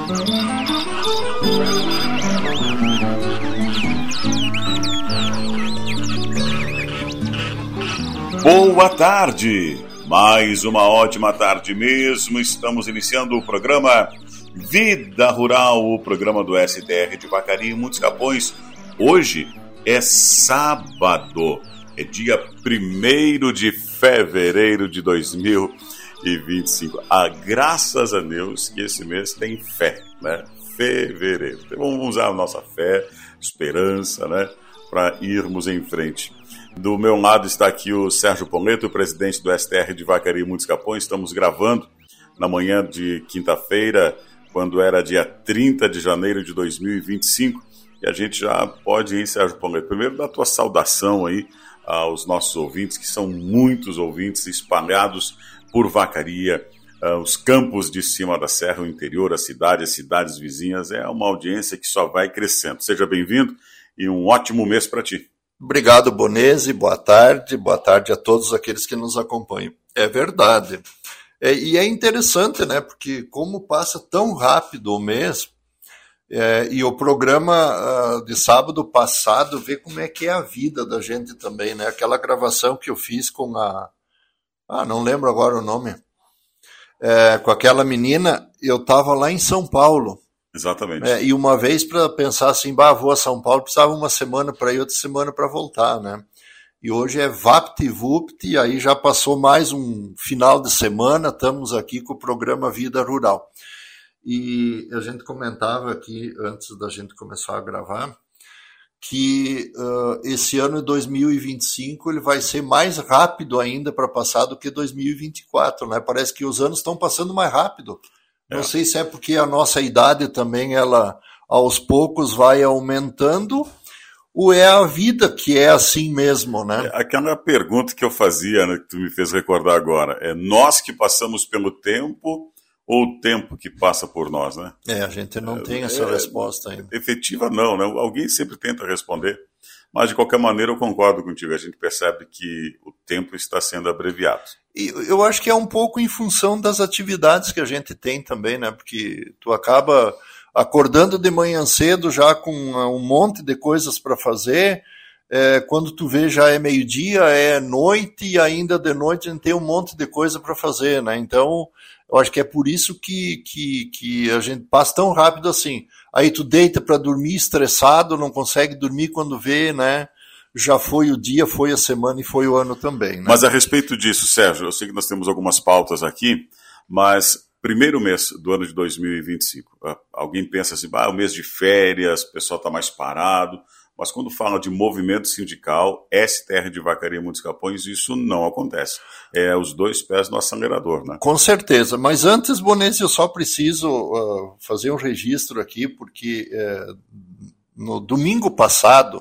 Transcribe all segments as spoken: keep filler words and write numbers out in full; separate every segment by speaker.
Speaker 1: Boa tarde, mais uma ótima tarde mesmo. Estamos iniciando o programa Vida Rural, o programa do S T R de Vacaria e Muitos Capões. Hoje é sábado, é dia primeiro de fevereiro de dois mil e vinte e cinco. Ah, graças a Deus que esse mês tem fé, né? Fevereiro. Então, vamos usar a nossa fé, esperança, né? Para irmos em frente. Do meu lado está aqui o Sérgio Poleto, presidente do S T R de Vacaria e Muitos Capões. Estamos gravando na manhã de quinta-feira, quando era dia trinta de janeiro de dois mil e vinte e cinco. E a gente já pode ir, Sérgio Poleto, primeiro dar a tua saudação aí aos nossos ouvintes, que são muitos ouvintes espalhados por Vacaria, os campos de cima da serra, o interior, a cidade, as cidades vizinhas. É uma audiência que só vai crescendo. Seja bem-vindo e um ótimo mês para ti.
Speaker 2: Obrigado, Bonese, boa tarde, boa tarde a todos aqueles que nos acompanham. É verdade. É, e é interessante, né, porque como passa tão rápido o mês, é, e o programa uh, de sábado passado, vê como é que é a vida da gente também, né, aquela gravação que eu fiz com a, ah, não lembro agora o nome, é, com aquela menina, eu estava lá em São Paulo.
Speaker 1: Exatamente.
Speaker 2: É, e uma vez para pensar assim, bah, vou a São Paulo, precisava uma semana para ir, outra semana para voltar, né? E hoje é VaptVupt, e aí já passou mais um final de semana, estamos aqui com o programa Vida Rural. E a gente comentava aqui, antes da gente começar a gravar, que uh, esse ano de dois mil e vinte e cinco ele vai ser mais rápido ainda para passar do que dois mil e vinte e quatro, né? Parece que os anos estão passando mais rápido. Não é. sei se é porque a nossa idade também, ela aos poucos vai aumentando, ou é a vida que é assim mesmo, né?
Speaker 1: Aquela pergunta que eu fazia, né, que tu me fez recordar agora, é nós que passamos pelo tempo ou o tempo que passa por nós, né?
Speaker 2: É, a gente não é, tem essa é, resposta ainda.
Speaker 1: Efetiva não, né? Alguém sempre tenta responder, mas de qualquer maneira eu concordo contigo, a gente percebe que o tempo está sendo abreviado.
Speaker 2: E eu acho que é um pouco em função das atividades que a gente tem também, né? Porque tu acaba acordando de manhã cedo já com um monte de coisas para fazer, é, quando tu vê já é meio-dia, é noite, e ainda de noite a gente tem um monte de coisa para fazer, né? Então, eu acho que é por isso que, que, que a gente passa tão rápido assim. Aí tu deita para dormir estressado, não consegue dormir quando vê, né? Já foi o dia, foi a semana e foi o ano também, né?
Speaker 1: Mas a respeito disso, Sérgio, eu sei que nós temos algumas pautas aqui, mas primeiro mês do ano de dois mil e vinte e cinco, alguém pensa assim, ah, o mês de férias, o pessoal está mais parado, mas quando fala de movimento sindical, S T R de Vacaria e Muitos Capões, isso não acontece. É os dois pés no acelerador, né?
Speaker 2: Com certeza, mas antes, Bonese, eu só preciso uh, fazer um registro aqui, porque uh, no domingo passado,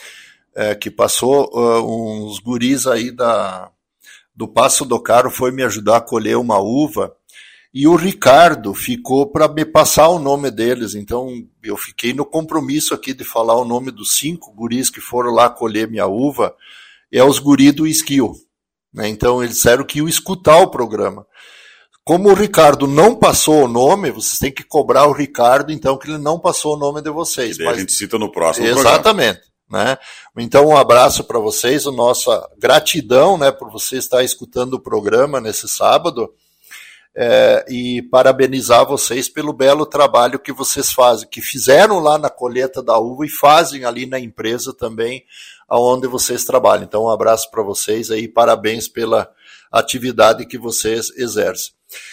Speaker 2: É, que passou, uh, uns guris aí da, do Passo do Caro foi me ajudar a colher uma uva, e o Ricardo ficou para me passar o nome deles, então eu fiquei no compromisso aqui de falar o nome dos cinco guris que foram lá colher minha uva, é os guris do Skill, né? Então eles disseram que iam escutar o programa. Como o Ricardo não passou o nome, vocês têm que cobrar o Ricardo, então, que ele não passou o nome de vocês.
Speaker 1: E daí
Speaker 2: mas...
Speaker 1: a gente cita no próximo
Speaker 2: Exatamente.
Speaker 1: programa.
Speaker 2: Né? Então, um abraço para vocês, a nossa gratidão, né, por você estar escutando o programa nesse sábado, é, e parabenizar vocês pelo belo trabalho que vocês fazem, que fizeram lá na colheita da uva e fazem ali na empresa também, onde vocês trabalham. Então, um abraço para vocês aí, parabéns pela atividade que vocês exercem.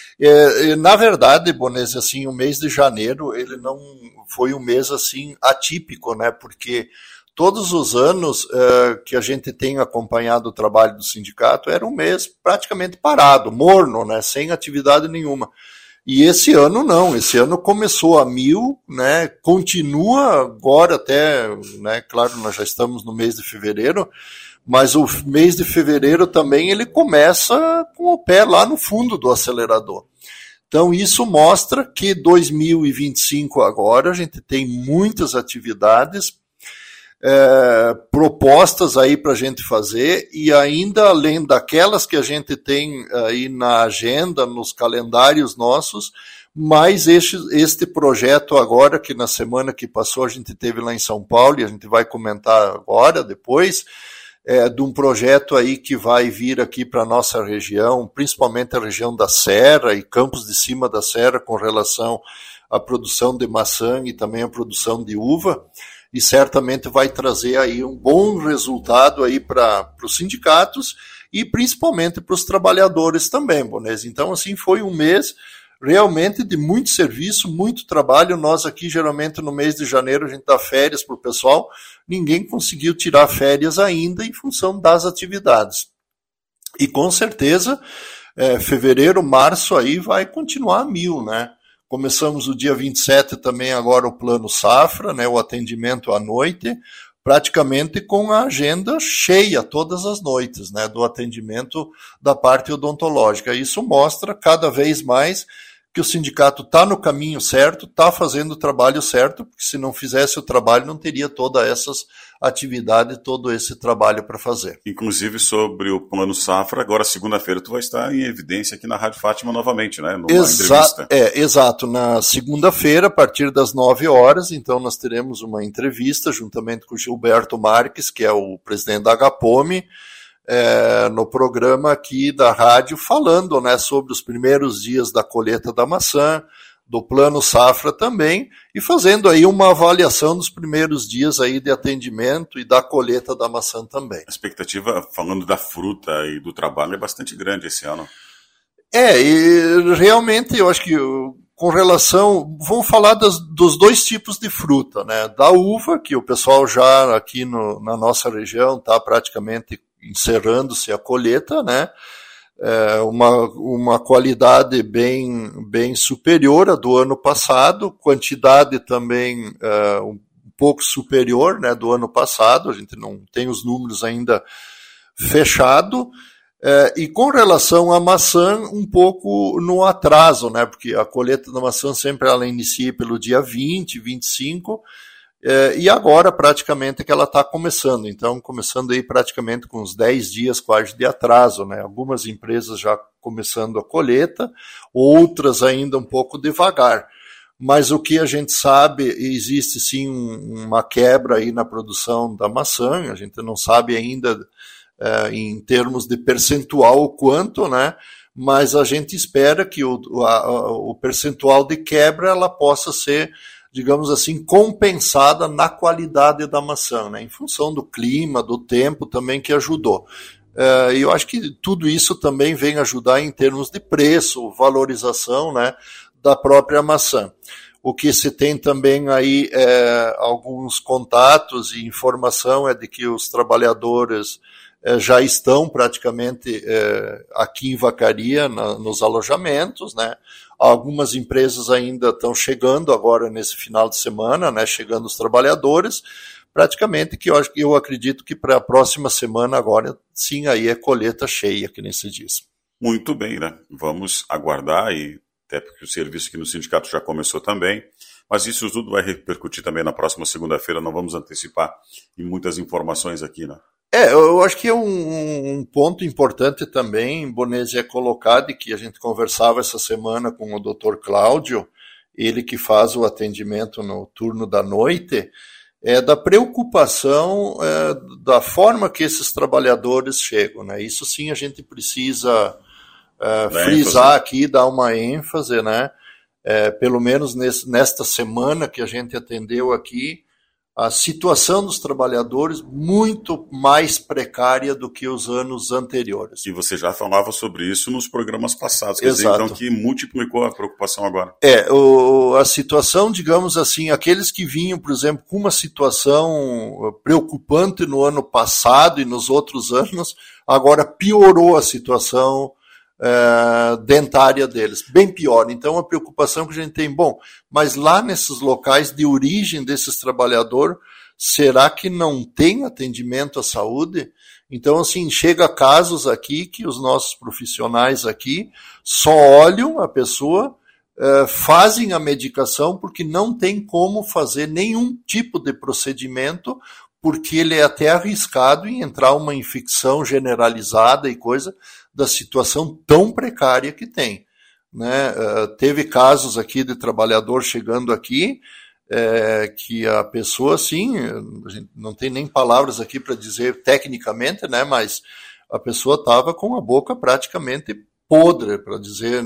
Speaker 2: É, na verdade, Bonese, assim, o mês de janeiro, ele não foi um mês assim atípico, né, porque todos os anos uh, que a gente tem acompanhado o trabalho do sindicato, era um mês praticamente parado, morno, né, sem atividade nenhuma. E esse ano não, esse ano começou a mil, né, continua agora até, né, claro, nós já estamos no mês de fevereiro, mas o mês de fevereiro também ele começa com o pé lá no fundo do acelerador. Então isso mostra que dois mil e vinte e cinco agora a gente tem muitas atividades, É, propostas aí para a gente fazer, e ainda além daquelas que a gente tem aí na agenda, nos calendários nossos, mas este, este projeto agora, que na semana que passou a gente teve lá em São Paulo, e a gente vai comentar agora, depois, é, de um projeto aí que vai vir aqui para a nossa região, principalmente a região da Serra e Campos de Cima da Serra, com relação à produção de maçã e também à produção de uva, e certamente vai trazer aí um bom resultado aí para os sindicatos e principalmente para os trabalhadores também, Bonese. Então, assim, foi um mês realmente de muito serviço, muito trabalho. Nós aqui, geralmente, no mês de janeiro, a gente dá férias para o pessoal. Ninguém conseguiu tirar férias ainda em função das atividades. E, com certeza, é, fevereiro, março aí vai continuar a mil, né? Começamos o dia vinte e sete também agora o Plano Safra, né, o atendimento à noite, praticamente com a agenda cheia todas as noites, né, do atendimento da parte odontológica. Isso mostra cada vez mais que o sindicato está no caminho certo, está fazendo o trabalho certo, porque se não fizesse o trabalho não teria todas essas atividades, todo esse trabalho para fazer.
Speaker 1: Inclusive sobre o Plano Safra, agora segunda-feira tu vai estar em evidência aqui na Rádio Fátima novamente, né? Numa
Speaker 2: Exa-
Speaker 1: entrevista.
Speaker 2: É, exato. Na segunda-feira, a partir das nove horas, então nós teremos uma entrevista juntamente com o Gilberto Marques, que é o presidente da Agapome, É, no programa aqui da rádio, falando, né, sobre os primeiros dias da colheita da maçã, do Plano Safra também, e fazendo aí uma avaliação dos primeiros dias aí de atendimento e da colheita da maçã também.
Speaker 1: A expectativa, falando da fruta e do trabalho, é bastante grande esse ano.
Speaker 2: É, e realmente eu acho que com relação, vamos falar das, dos dois tipos de fruta, né, da uva, que o pessoal já aqui no, na nossa região está praticamente encerrando-se a colheita, né? É uma, uma qualidade bem, bem superior à do ano passado, quantidade também é, um pouco superior, né, do ano passado, a gente não tem os números ainda fechado, é, e com relação à maçã, um pouco no atraso, né, porque a colheita da maçã sempre ela inicia pelo dia vinte, vinte e cinco, É, e agora praticamente que ela está começando, então começando aí praticamente com uns dez dias quase de atraso, né? Algumas empresas já começando a colheita, outras ainda um pouco devagar, mas o que a gente sabe, existe sim um, uma quebra aí na produção da maçã, a gente não sabe ainda é, em termos de percentual o quanto, né? Mas a gente espera que o, a, o percentual de quebra ela possa ser, digamos assim, compensada na qualidade da maçã, né, em função do clima, do tempo também que ajudou. E uh, eu acho que tudo isso também vem ajudar em termos de preço, valorização, né, da própria maçã. O que se tem também aí é, alguns contatos e informação é de que os trabalhadores é, já estão praticamente é, aqui em Vacaria, na, nos alojamentos, né. Algumas empresas ainda estão chegando agora nesse final de semana, né, chegando os trabalhadores, praticamente que eu, eu acredito que para a próxima semana agora, sim, aí é colheita cheia, que nem se diz.
Speaker 1: Muito bem, né? Vamos aguardar, e até porque o serviço aqui no sindicato já começou também, mas isso tudo vai repercutir também na próxima segunda-feira, não vamos antecipar em muitas informações aqui, né?
Speaker 2: É, eu acho que é um, um ponto importante também, Bonese, é colocado, e que a gente conversava essa semana com o doutor Cláudio, ele que faz o atendimento no turno da noite, é da preocupação é, da forma que esses trabalhadores chegam, né? Isso sim a gente precisa é, frisar aqui, dar uma ênfase, né? É, pelo menos nesse, nesta semana que a gente atendeu aqui, a situação dos trabalhadores muito mais precária do que os anos anteriores.
Speaker 1: E você já falava sobre isso nos programas passados, quer
Speaker 2: Exato.
Speaker 1: dizer, então, que multiplicou a preocupação agora.
Speaker 2: É, o, a situação, digamos assim, aqueles que vinham, por exemplo, com uma situação preocupante no ano passado e nos outros anos, agora piorou a situação é, dentária deles, bem pior. Então, a preocupação que a gente tem, bom, mas lá nesses locais de origem desses trabalhadores, será que não tem atendimento à saúde? Então, assim, chega casos aqui que os nossos profissionais aqui só olham a pessoa, é, fazem a medicação porque não tem como fazer nenhum tipo de procedimento, porque ele é até arriscado em entrar uma infecção generalizada e coisa, da situação tão precária que tem. né? Uh, teve casos aqui de trabalhador chegando aqui, é, que a pessoa, assim, a gente não tem nem palavras aqui para dizer tecnicamente, né? Mas a pessoa estava com a boca praticamente podre, para dizer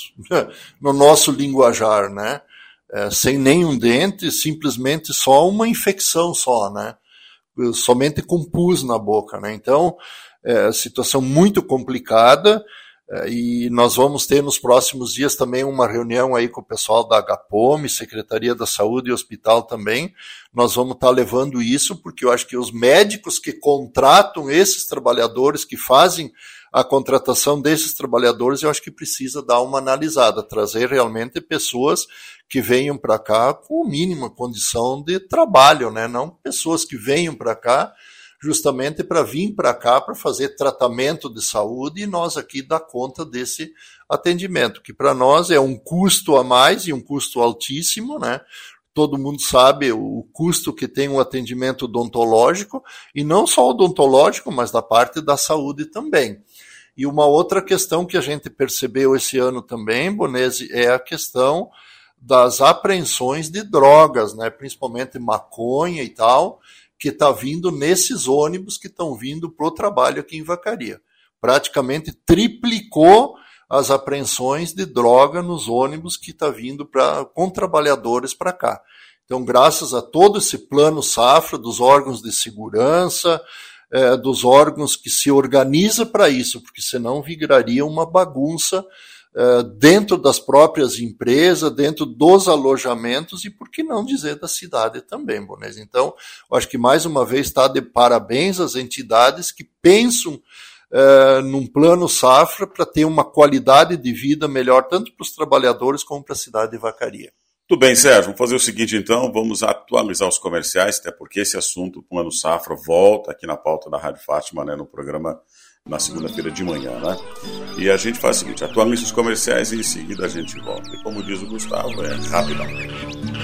Speaker 2: no nosso linguajar, né? É, sem nenhum dente, simplesmente só uma infecção só, né? Somente com pus na boca, né? Então, é situação muito complicada, é, e nós vamos ter nos próximos dias também uma reunião aí com o pessoal da H P O M, Secretaria da Saúde e Hospital também. Nós vamos estar levando isso, porque eu acho que os médicos que contratam esses trabalhadores, que fazem a contratação desses trabalhadores, eu acho que precisa dar uma analisada, trazer realmente pessoas que venham para cá com a mínima condição de trabalho, né? Não pessoas que venham para cá justamente para vir para cá para fazer tratamento de saúde e nós aqui dar conta desse atendimento, que para nós é um custo a mais e um custo altíssimo, né? Todo mundo sabe o custo que tem um atendimento odontológico, e não só odontológico, mas da parte da saúde também. E uma outra questão que a gente percebeu esse ano também, Bonesi, é a questão das apreensões de drogas, né? Principalmente maconha e tal, que está vindo nesses ônibus que estão vindo para o trabalho aqui em Vacaria. Praticamente triplicou as apreensões de droga nos ônibus que está vindo pra, com trabalhadores para cá. Então, graças a todo esse plano safra dos órgãos de segurança, é, dos órgãos que se organizam para isso, porque senão viraria uma bagunça é, dentro das próprias empresas, dentro dos alojamentos e, por que não dizer, da cidade também, Bonesi. Então, eu acho que mais uma vez está de parabéns às entidades que pensam Uh, num plano safra para ter uma qualidade de vida melhor, tanto para os trabalhadores como para a cidade de Vacaria.
Speaker 1: Tudo bem, Sérgio. Vamos fazer o seguinte, então, vamos atualizar os comerciais, até porque esse assunto, o plano safra, volta aqui na pauta da Rádio Fátima, né, no programa na segunda-feira de manhã, né? E a gente faz o seguinte, atualiza os comerciais e em seguida a gente volta. E como diz o Gustavo, é rapidão.